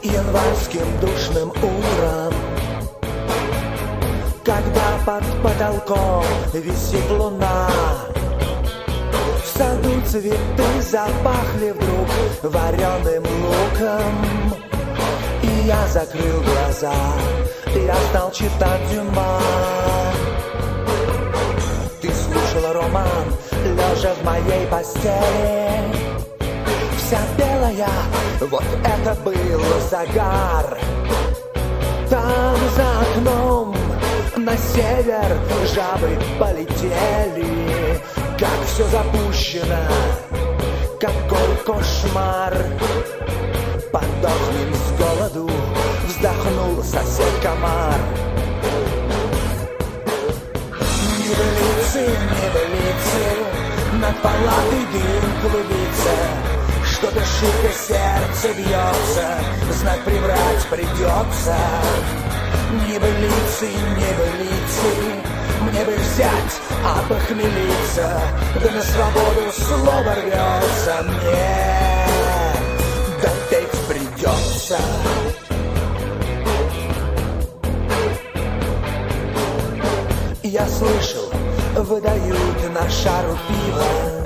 январским душным утром, когда под потолком висит луна. В саду цветы запахли вдруг вареным луком. И я закрыл глаза, я стал читать Дюма. Ты слушала роман, лежа в моей постели. Вся белая, вот это был загар. Там за окном на север жабы полетели. Как все запущено, какой кошмар. Подохнем с голоду, вздохнул сосед-комар. Небылицы, над палатой дым клубится. Что-то шибко сердце бьется, знак приврать придется. Небылицы, мне бы взять, опохмелиться, да на свободу слово рвется мне, да петь придется. Я слышал, выдают на шару пиво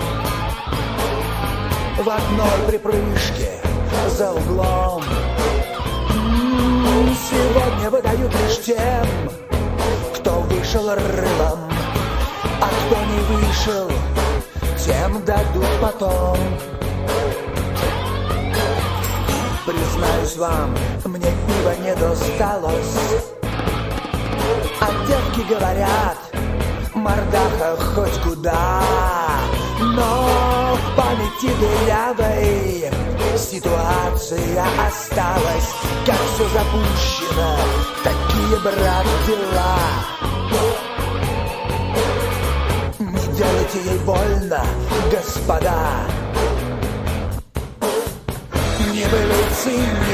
в одной припрыжке за углом. Сегодня выдают лишь тем, кто вышел рылом, а кто не вышел, тем дадут потом. Признаюсь вам, мне пива не досталось, а девки говорят, мордаха хоть куда. Но в памяти дырявой ситуация осталась. Как все запущено, такие, брат, дела. Не делайте ей больно, господа. Небылицы,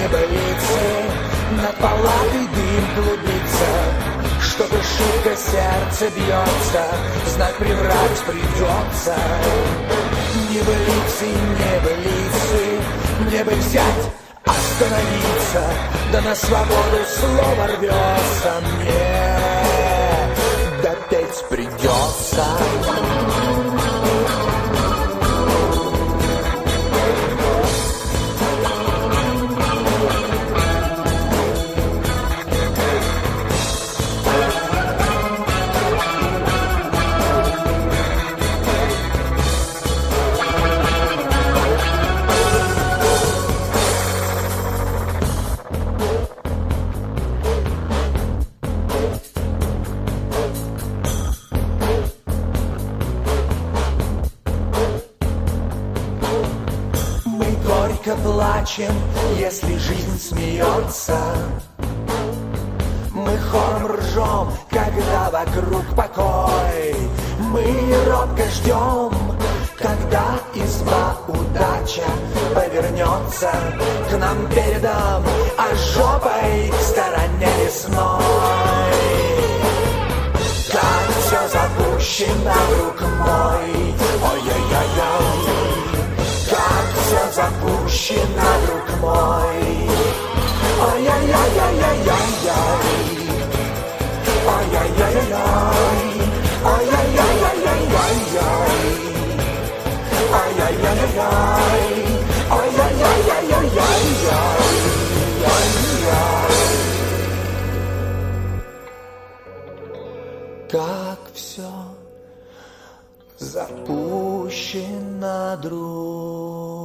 над палатой дым клубится. Что-то шибко сердце бьется, знак приврать придется. Небылицы, мне бы взять, остановиться, да на свободу слово рвется мне, да петь придется. Плачем, если жизнь смеется. Мы хором ржем, когда вокруг покой. Мы робко ждем, когда изба удача повернется к нам передом, а жопой к стороне лесной. Как все запущено, друг мой, ой-ой-ой-ой. Как все запущено, друг мой. Ой-ой-ой-ой-ой-ой-ой. Ой-ой-ой-ой-ой. Ой-ой-ой-ой-ой-ой. Ой-ой-ой-ой-ой. Ой-ой-ой-ой-ой-ой. Как все запущено, друг.